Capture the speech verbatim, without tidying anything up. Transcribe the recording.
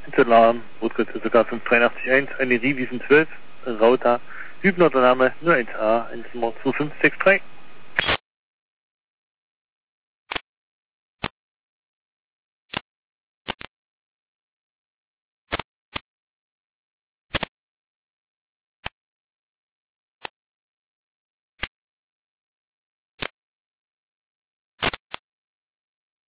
Alarm, Rotgürtel sogar fünf drei acht eins, eine Riviesen zwölf, Rauta, Hübner, der Name null eins A, eins zwei fünf sechs drei.